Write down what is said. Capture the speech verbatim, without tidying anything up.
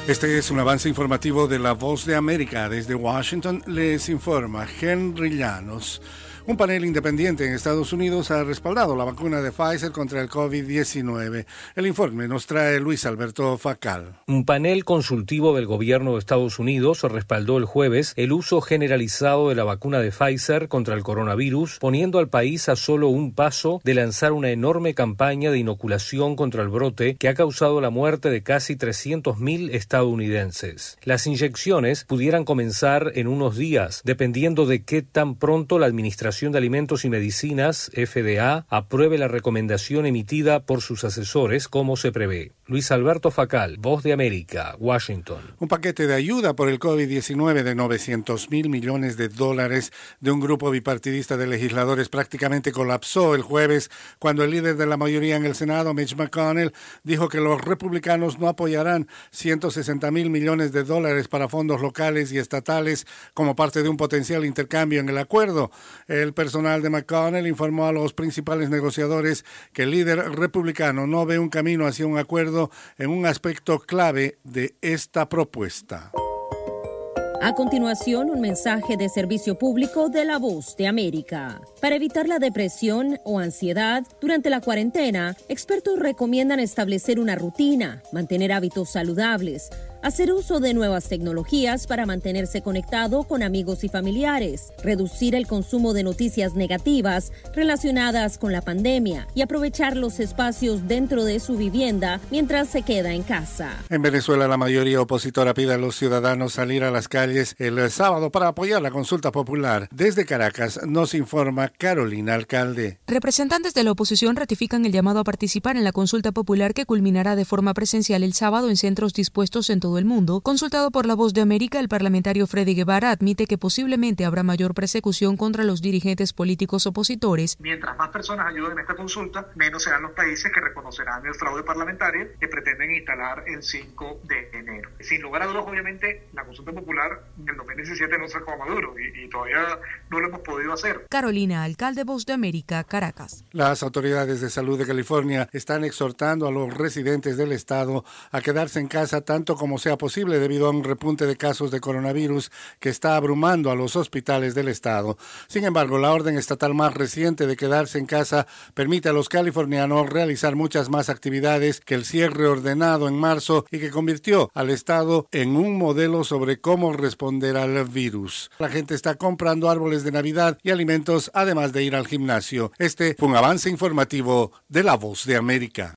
Este es un avance informativo de La Voz de América. Desde Washington les informa Henry Llanos. Un panel independiente en Estados Unidos ha respaldado la vacuna de Pfizer contra el COVID diecinueve. El informe nos trae Luis Alberto Facal. Un panel consultivo del gobierno de Estados Unidos respaldó el jueves el uso generalizado de la vacuna de Pfizer contra el coronavirus, poniendo al país a solo un paso de lanzar una enorme campaña de inoculación contra el brote que ha causado la muerte de casi trescientos mil estadounidenses. Las inyecciones pudieran comenzar en unos días, dependiendo de qué tan pronto la administración de Alimentos y Medicinas, F D A, apruebe la recomendación emitida por sus asesores como se prevé. Luis Alberto Facal, Voz de América, Washington. Un paquete de ayuda por el COVID diecinueve de novecientos mil millones de dólares de un grupo bipartidista de legisladores prácticamente colapsó el jueves cuando el líder de la mayoría en el Senado, Mitch McConnell, dijo que los republicanos no apoyarán ciento sesenta mil millones de dólares para fondos locales y estatales como parte de un potencial intercambio en el acuerdo. El personal de McConnell informó a los principales negociadores que el líder republicano no ve un camino hacia un acuerdo en un aspecto clave de esta propuesta. A continuación, un mensaje de servicio público de La Voz de América. Para evitar la depresión o ansiedad durante la cuarentena, expertos recomiendan establecer una rutina, mantener hábitos saludables, hacer uso de nuevas tecnologías para mantenerse conectado con amigos y familiares, reducir el consumo de noticias negativas relacionadas con la pandemia y aprovechar los espacios dentro de su vivienda mientras se queda en casa. En Venezuela, la mayoría opositora pide a los ciudadanos salir a las calles el sábado para apoyar la consulta popular. Desde Caracas nos informa Carolina Alcalde. Representantes de la oposición ratifican el llamado a participar en la consulta popular que culminará de forma presencial el sábado en centros dispuestos en todo el mundo. Consultado por La Voz de América, el parlamentario Freddy Guevara admite que posiblemente habrá mayor persecución contra los dirigentes políticos opositores. Mientras más personas ayuden en esta consulta, menos serán los países que reconocerán el fraude parlamentario que pretenden instalar el cinco de enero. Sin lugar a dudas, obviamente, la consulta popular en el dos mil diecisiete no sacó a Maduro y, y todavía no lo hemos podido hacer. Carolina Alcalde, Voz de América, Caracas. Las autoridades de salud de California están exhortando a los residentes del estado a quedarse en casa tanto como sea posible debido a un repunte de casos de coronavirus que está abrumando a los hospitales del estado. Sin embargo, la orden estatal más reciente de quedarse en casa permite a los californianos realizar muchas más actividades que el cierre ordenado en marzo y que convirtió al estado en un modelo sobre cómo responder al virus. La gente está comprando árboles de Navidad y alimentos, además de ir al gimnasio. Este fue un avance informativo de La Voz de América.